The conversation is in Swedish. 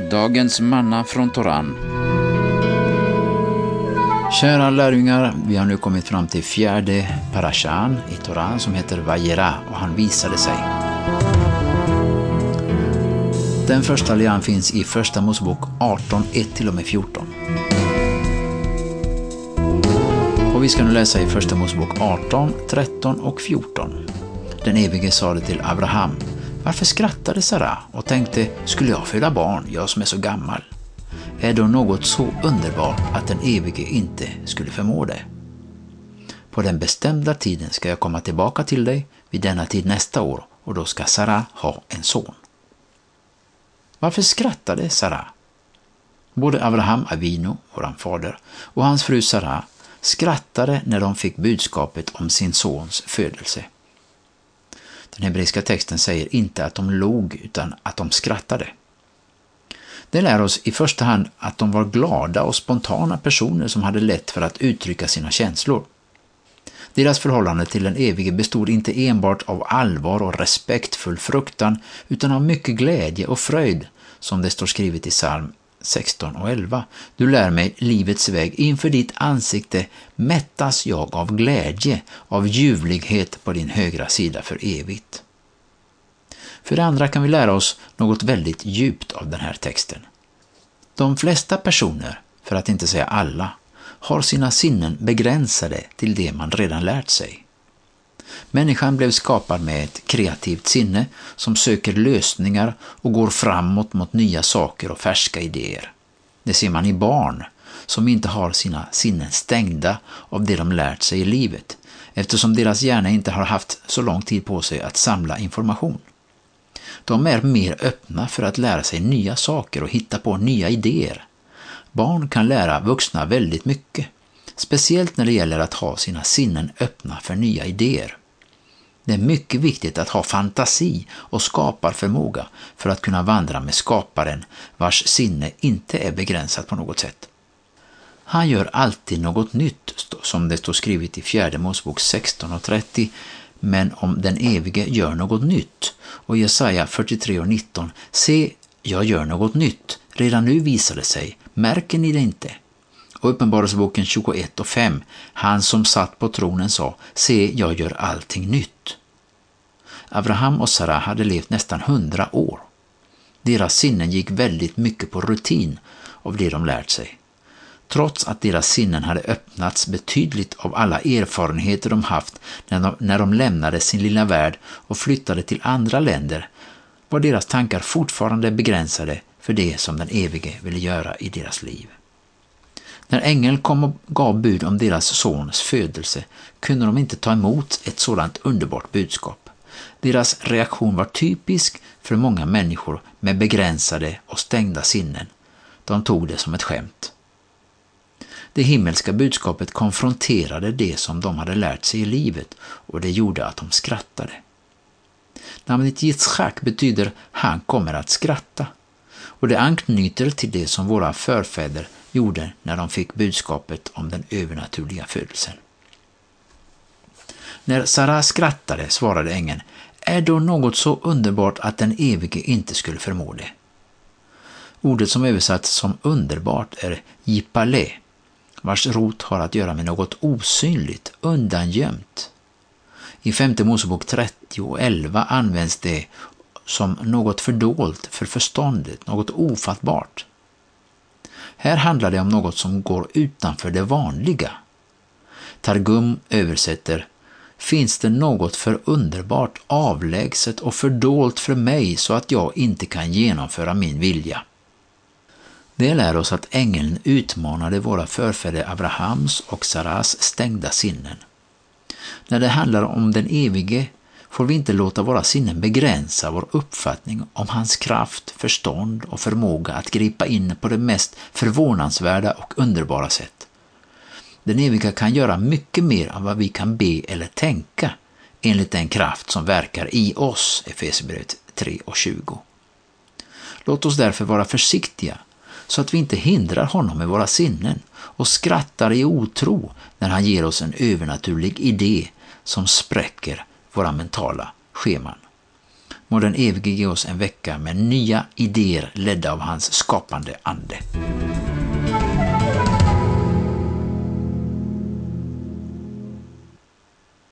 Dagens manna från Toran. Kära lärjungar, vi har nu kommit fram till 4:e parashan i Toran som heter Vajera, och han visade sig. Den första lian finns i första Mosebok 18, 1-14. Och vi ska nu läsa i första Mosebok 18, 13 och 14. Den evige sade till Abraham: varför skrattade Sara och tänkte, skulle jag föda barn, jag som är så gammal? Är då något så underbart att den evige inte skulle förmå det? På den bestämda tiden ska jag komma tillbaka till dig vid denna tid nästa år, och då ska Sara ha en son. Varför skrattade Sara? Både Abraham Avinu, våran fader, och hans fru Sara skrattade när de fick budskapet om sin sons födelse. Den hebreiska texten säger inte att de log utan att de skrattade. Det lär oss i första hand att de var glada och spontana personer som hade lätt för att uttrycka sina känslor. Deras förhållande till den evige bestod inte enbart av allvar och respektfull fruktan utan av mycket glädje och fröjd, som det står skrivet i psalm 16 och 11. Du lär mig livets väg, inför ditt ansikte mättas jag av glädje, av ljuvlighet på din högra sida för evigt. För det andra kan vi lära oss något väldigt djupt av den här texten. De flesta personer, för att inte säga alla, har sina sinnen begränsade till det man redan lärt sig. Människan blev skapad med ett kreativt sinne som söker lösningar och går framåt mot nya saker och färska idéer. Det ser man i barn som inte har sina sinnen stängda av det de lärt sig i livet, eftersom deras hjärna inte har haft så lång tid på sig att samla information. De är mer öppna för att lära sig nya saker och hitta på nya idéer. Barn kan lära vuxna väldigt mycket, speciellt när det gäller att ha sina sinnen öppna för nya idéer. Det är mycket viktigt att ha fantasi och skaparförmåga för att kunna vandra med skaparen, vars sinne inte är begränsat på något sätt. Han gör alltid något nytt, som det står skrivet i 4:e Mosebok 16 och 30, men om den evige gör något nytt. Och Jesaja 43 och 19, se, jag gör något nytt, redan nu visar det sig, märker ni det inte? Och Uppenbarelseboken 21 och 5, han som satt på tronen sa, se, jag gör allting nytt. Abraham och Sara hade levt nästan 100 år. Deras sinnen gick väldigt mycket på rutin av det de lärt sig. Trots att deras sinnen hade öppnats betydligt av alla erfarenheter de haft när de lämnade sin lilla värld och flyttade till andra länder, var deras tankar fortfarande begränsade för det som den evige ville göra i deras liv. När ängeln kom och gav bud om deras sons födelse kunde de inte ta emot ett sådant underbart budskap. Deras reaktion var typisk för många människor med begränsade och stängda sinnen. De tog det som ett skämt. Det himmelska budskapet konfronterade det som de hade lärt sig i livet, och det gjorde att de skrattade. Namnet Yitzchak betyder han kommer att skratta, och det anknyter till det som våra förfäder gjorde när de fick budskapet om den övernaturliga födelsen. När Sara skrattade svarade ängeln, är då något så underbart att den evige inte skulle förmå det? Ordet som översatts som underbart är jipale, vars rot har att göra med något osynligt, undangömt. I 5:e Mosebok 30 och 11 används det som något fördolt för förståndet, något ofattbart. Här handlar det om något som går utanför det vanliga. Targum översätter, finns det något för underbart, avlägset och fördolt för mig så att jag inte kan genomföra min vilja. Det lär oss att ängeln utmanade våra förfäder Abrahams och Saras stängda sinnen. När det handlar om den evige får vi inte låta våra sinnen begränsa vår uppfattning om hans kraft, förstånd och förmåga att gripa in på det mest förvånansvärda och underbara sätt. Den eviga kan göra mycket mer än vad vi kan be eller tänka enligt den kraft som verkar i oss, Efesierbrevet 3 och 20. Låt oss därför vara försiktiga så att vi inte hindrar honom med våra sinnen och skrattar i otro när han ger oss en övernaturlig idé som spräcker våra mentala scheman. må den evige ge oss en vecka med nya idéer ledda av hans skapande ande.